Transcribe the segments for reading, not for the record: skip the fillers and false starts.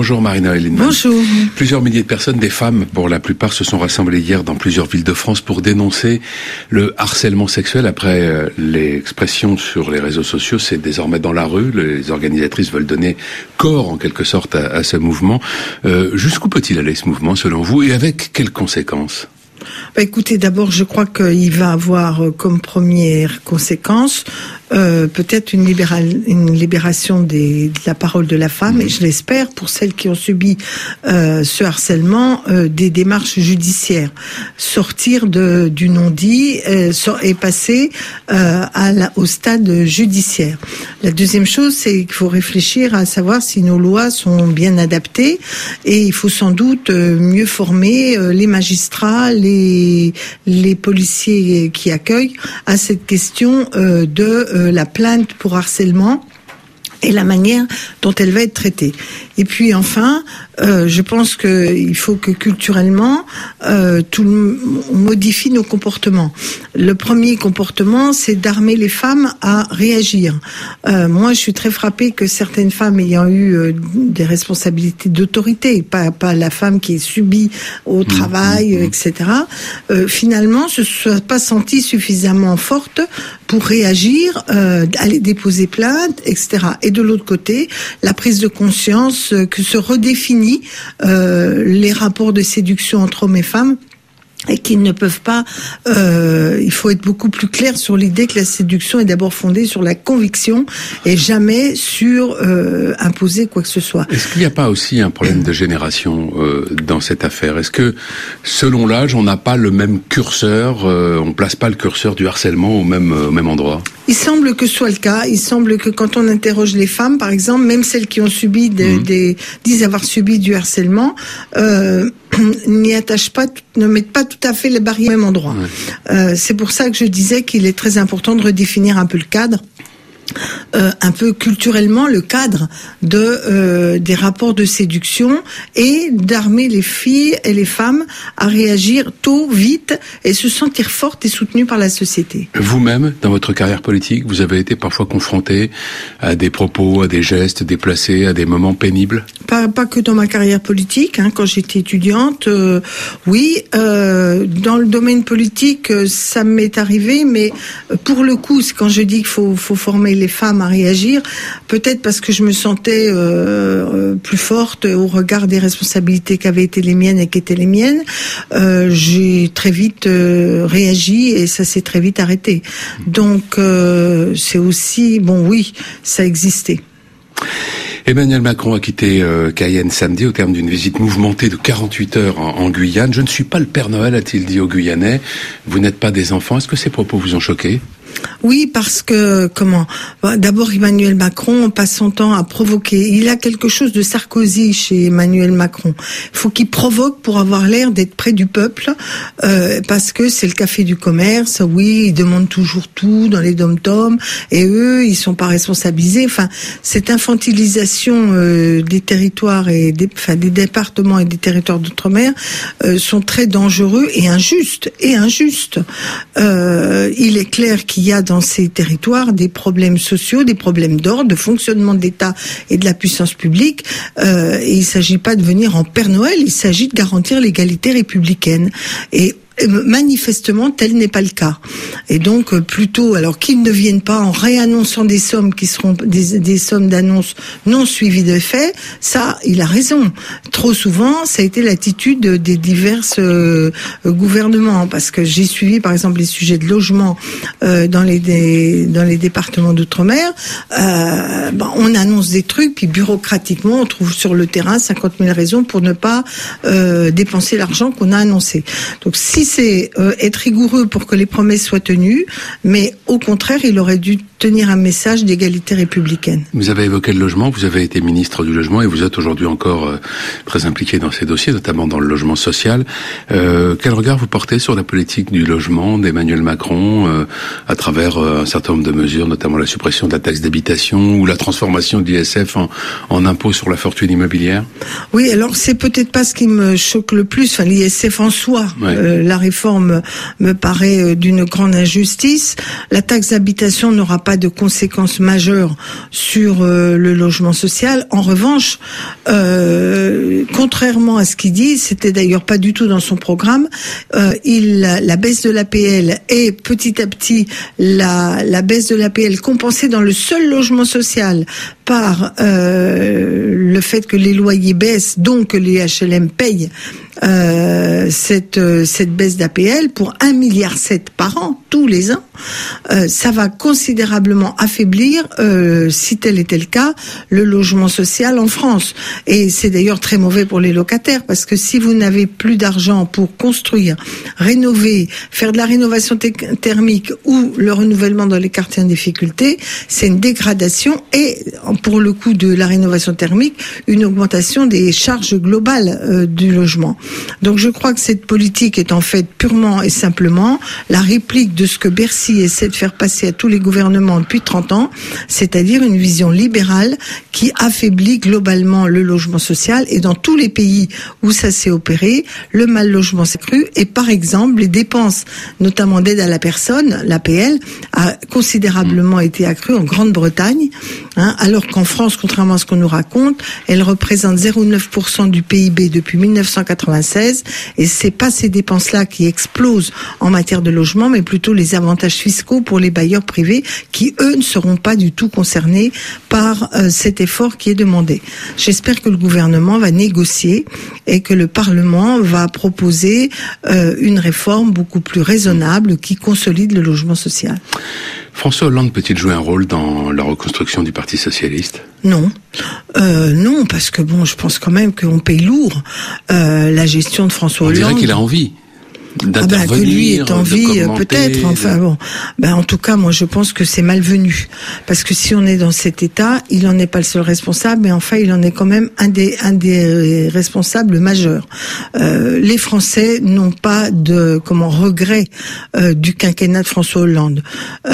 Bonjour Marina-Noël Lienemann. Bonjour. Plusieurs milliers de personnes, des femmes pour la plupart, se sont rassemblées hier dans plusieurs villes de France pour dénoncer le harcèlement sexuel. Après l'expression sur les réseaux sociaux, c'est désormais dans la rue. Les organisatrices veulent donner corps en quelque sorte à ce mouvement. Jusqu'où peut-il aller ce mouvement selon vous et avec quelles conséquences ? Écoutez, d'abord, je crois qu'il va avoir comme première conséquence peut-être une libération de la parole de la femme, et je l'espère pour celles qui ont subi ce harcèlement, des démarches judiciaires, sortir du non-dit et passer au stade judiciaire. La deuxième chose, c'est qu'il faut réfléchir à savoir si nos lois sont bien adaptées, et il faut sans doute mieux former les magistrats, les policiers qui accueillent à cette question de la plainte pour harcèlement et la manière dont elle va être traitée. Et puis enfin, je pense qu'il faut que culturellement, on modifie nos comportements. Le premier comportement, c'est d'armer les femmes à réagir. Moi, je suis très frappée que certaines femmes ayant eu des responsabilités d'autorité, pas la femme qui est subie au travail, etc., finalement, se soit pas sentie suffisamment forte pour réagir, aller déposer plainte, etc. Et de l'autre côté, la prise de conscience que se redéfinit les rapports de séduction entre hommes et femmes, et qu'ils ne peuvent pas, il faut être beaucoup plus clair sur l'idée que la séduction est d'abord fondée sur la conviction et jamais sur imposer quoi que ce soit. Est-ce qu'il n'y a pas aussi un problème de génération dans cette affaire ? Est-ce que, selon l'âge, on n'a pas le même curseur, on place pas le curseur du harcèlement au même endroit ? Il semble que ce soit le cas. Il semble que quand on interroge les femmes, par exemple, même celles qui ont subi disent avoir subi du harcèlement, n'y attachent pas, ne mettent pas tout à fait les barrières au même endroit. C'est pour ça que je disais qu'il est très important de redéfinir un peu le cadre. Un peu culturellement le cadre des rapports de séduction, et d'armer les filles et les femmes à réagir tôt, vite, et se sentir fortes et soutenues par la société. Vous-même, dans votre carrière politique, vous avez été parfois confronté à des propos, à des gestes déplacés, à des moments pénibles ? Pas que dans ma carrière politique, quand j'étais étudiante, oui. Dans le domaine politique, ça m'est arrivé, mais pour le coup, quand je dis qu'il faut former les femmes à réagir, peut-être parce que je me sentais plus forte au regard des responsabilités qui avaient été les miennes et qui étaient les miennes, j'ai très vite réagi et ça s'est très vite arrêté. Donc c'est aussi, oui, ça existait. Emmanuel Macron a quitté Cayenne samedi au terme d'une visite mouvementée de 48 heures en Guyane. Je ne suis pas le Père Noël, a-t-il dit aux Guyanais. Vous n'êtes pas des enfants. Est-ce que ces propos vous ont choqué ? Oui, parce que, d'abord Emmanuel Macron passe son temps à provoquer. Il a quelque chose de Sarkozy chez Emmanuel Macron. Il faut qu'il provoque pour avoir l'air d'être près du peuple, parce que c'est le café du commerce. Oui, ils demandent toujours tout dans les dom-toms, et eux, ils sont pas responsabilisés. Enfin, cette infantilisation des territoires et des départements et des territoires d'outre-mer sont très dangereux et injustes. Il est clair qu'il y a dans ces territoires des problèmes sociaux, des problèmes d'ordre, de fonctionnement de l'État et de la puissance publique. Et il ne s'agit pas de venir en Père Noël, il s'agit de garantir l'égalité républicaine. Et manifestement, tel n'est pas le cas. Et donc, plutôt, alors qu'ils ne viennent pas en réannonçant des sommes qui seront des sommes d'annonces non suivies de faits, ça, il a raison. Trop souvent, ça a été l'attitude des divers gouvernements, parce que j'ai suivi, par exemple, les sujets de logement dans les départements d'outre-mer. On annonce des trucs, puis bureaucratiquement, on trouve sur le terrain 50 000 raisons pour ne pas dépenser l'argent qu'on a annoncé. Donc, si c'est être rigoureux pour que les promesses soient tenues, mais au contraire, il aurait dû tenir un message d'égalité républicaine. Vous avez évoqué le logement, vous avez été ministre du logement et vous êtes aujourd'hui encore très impliqué dans ces dossiers, notamment dans le logement social. Quel regard vous portez sur la politique du logement d'Emmanuel Macron à travers un certain nombre de mesures, notamment la suppression de la taxe d'habitation ou la transformation de l'ISF en impôt sur la fortune immobilière ? Oui, alors c'est peut-être pas ce qui me choque le plus, l'ISF en soi. Ouais. La réforme me paraît d'une grande injustice. La taxe d'habitation n'aura pas de conséquences majeures sur le logement social. En revanche, contrairement à ce qu'il dit, c'était d'ailleurs pas du tout dans son programme, la baisse de l'APL et petit à petit la baisse de l'APL compensée dans le seul logement social par le fait que les loyers baissent, donc que les HLM payent cette baisse d'APL pour 1,7 milliard par an, tous les ans, ça va considérablement affaiblir, si tel était le cas, le logement social en France. Et c'est d'ailleurs très mauvais pour les locataires, parce que si vous n'avez plus d'argent pour construire, rénover, faire de la rénovation thermique ou le renouvellement dans les quartiers en difficulté, c'est une dégradation et, pour le coût de la rénovation thermique, une augmentation des charges globales du logement. Donc je crois que cette politique est en fait purement et simplement la réplique de ce que Bercy essaie de faire passer à tous les gouvernements depuis 30 ans, c'est-à-dire une vision libérale qui affaiblit globalement le logement social. Et dans tous les pays où ça s'est opéré, le mal logement s'est accru. Et par exemple, les dépenses, notamment d'aide à la personne, l'APL, a considérablement été accrue en Grande-Bretagne, alors qu'en France, contrairement à ce qu'on nous raconte, elle représente 0,9% du PIB depuis 1996. Et c'est pas ces dépenses-là qui explosent en matière de logement, mais plutôt les avantages fiscaux pour les bailleurs privés qui, eux, ne seront pas du tout concernés par cet effort qui est demandé. J'espère que le gouvernement va négocier et que le Parlement va proposer une réforme beaucoup plus raisonnable qui consolide le logement social. François Hollande peut-il jouer un rôle dans la reconstruction du Parti socialiste ? Non. Non, parce que bon, je pense quand même qu'on paye lourd la gestion de François Hollande. On dirait qu'il a envie d'intervenir, que lui ait envie, peut-être. Enfin bon, en tout cas, moi je pense que c'est malvenu, parce que si on est dans cet état, il en est pas le seul responsable, mais enfin il en est quand même un des responsables majeurs. Les Français n'ont pas de regret du quinquennat de François Hollande.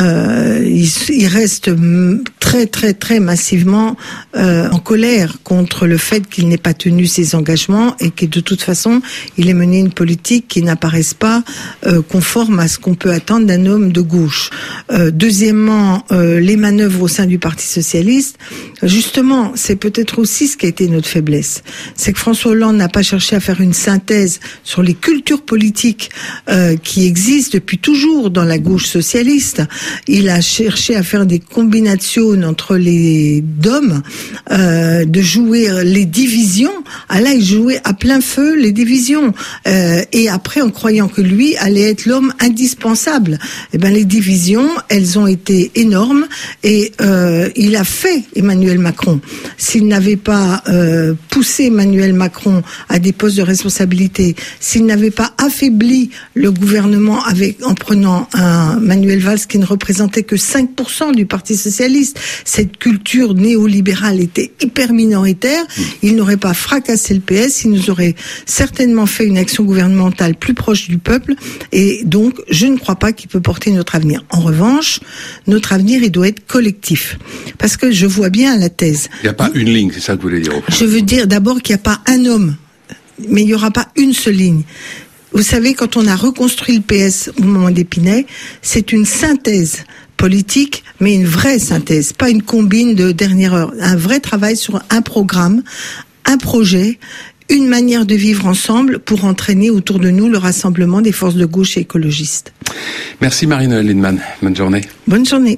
Ils restent très très très massivement en colère contre le fait qu'il n'ait pas tenu ses engagements et que de toute façon il ait mené une politique qui n'apparaît pas conforme à ce qu'on peut attendre d'un homme de gauche. Deuxièmement, les manœuvres au sein du Parti socialiste, justement, c'est peut-être aussi ce qui a été notre faiblesse. C'est que François Hollande n'a pas cherché à faire une synthèse sur les cultures politiques qui existent depuis toujours dans la gauche socialiste. Il a cherché à faire des combinations entre les DOM, de jouer les divisions. Là, il jouait à plein feu les divisions. Et après, en croyant que lui allait être l'homme indispensable. Les divisions, elles ont été énormes et il a fait Emmanuel Macron. S'il n'avait pas poussé Emmanuel Macron à des postes de responsabilité, s'il n'avait pas affaibli le gouvernement en prenant un Manuel Valls qui ne représentait que 5% du Parti socialiste, cette culture néolibérale était hyper minoritaire, il n'aurait pas fracassé le PS, il nous aurait certainement fait une action gouvernementale plus proche du peuple, et donc je ne crois pas qu'il peut porter notre avenir. En revanche, notre avenir, il doit être collectif, parce que je vois bien la thèse. Il n'y a pas une ligne, c'est ça que vous voulez dire au fond. Je veux dire d'abord qu'il n'y a pas un homme, mais il n'y aura pas une seule ligne. Vous savez, quand on a reconstruit le PS au moment d'Épinay, c'est une synthèse politique, mais une vraie synthèse, pas une combine de dernière heure. Un vrai travail sur un programme, un projet, une manière de vivre ensemble pour entraîner autour de nous le rassemblement des forces de gauche et écologistes. Merci Marie-Noëlle Lienemann. Bonne journée. Bonne journée.